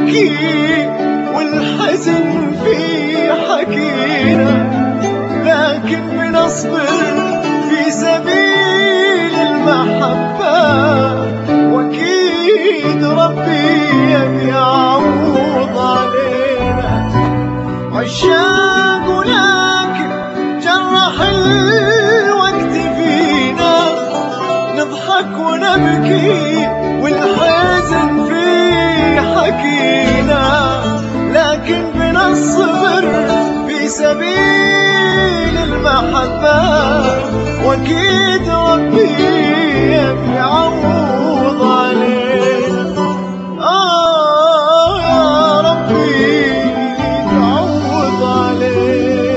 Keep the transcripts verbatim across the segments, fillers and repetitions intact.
نبكي والحزن في حكينا، لكن بنصبر في سبيل المحبة، وأكيد ربي يعوض علينا. عشاق ولكن جرح الوقت فينا، نضحك ونبكي والحزن في حكينا، لكن بنصبر في سبيل المحبة، وأكيد ربي يعوض علينا. آه يا ربي يعوض علينا.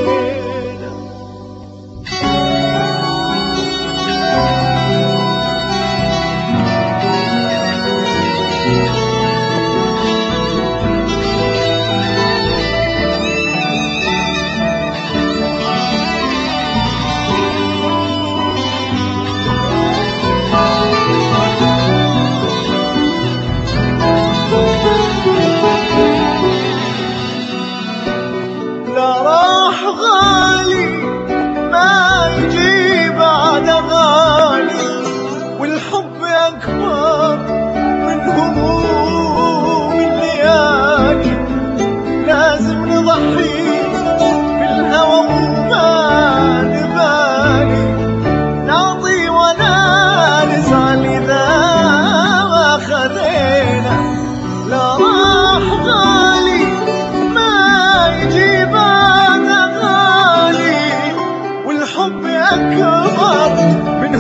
لا راح غالي ما يجي بعد غالي، والحب أكبر من هموم الليالي. لازم نضحي بالهوى وما نبالي، نعطي ولا نزعل إذا ما خذينا. لا راح غالي ما يجي بعد غالي، والحب أكبر من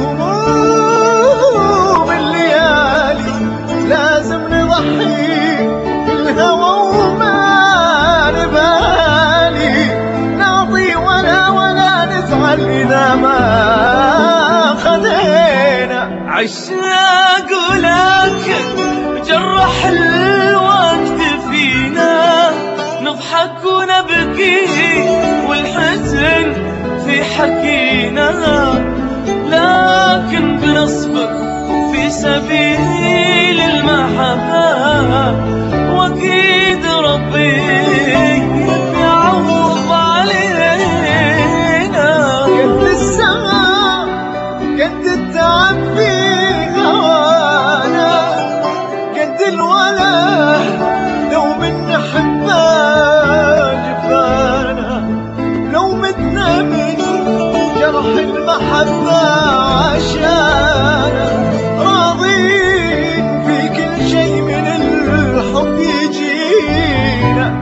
هموم الليالي. لازم نضحي بالهوى وما نبالي، نعطي ولا ولا نزعل إذا ما خذينا. عشاق ولكن جرح الوقت فينا، نضحك ونبكي والحزن في حكينا، لكن بنصبر في سبيل المحبة، وأكيد ربي يعوض علينا. قد السما قد التعب في هوانا، قد الولا لو من حبه جفانا، لو متنا من جرح المحبة عشانا، راضين في كل شيء من الحب يجينا.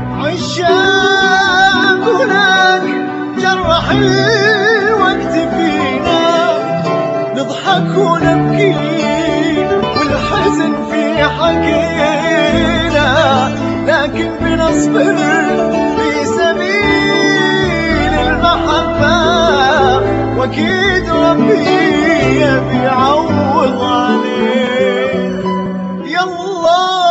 عشاق ولكن جرح الوقت فينا، نضحك ونبكي والحزن في حكينا، لكن بنصبر في سبيل المحبة، وأكيد ربي يعوض علينا. يالله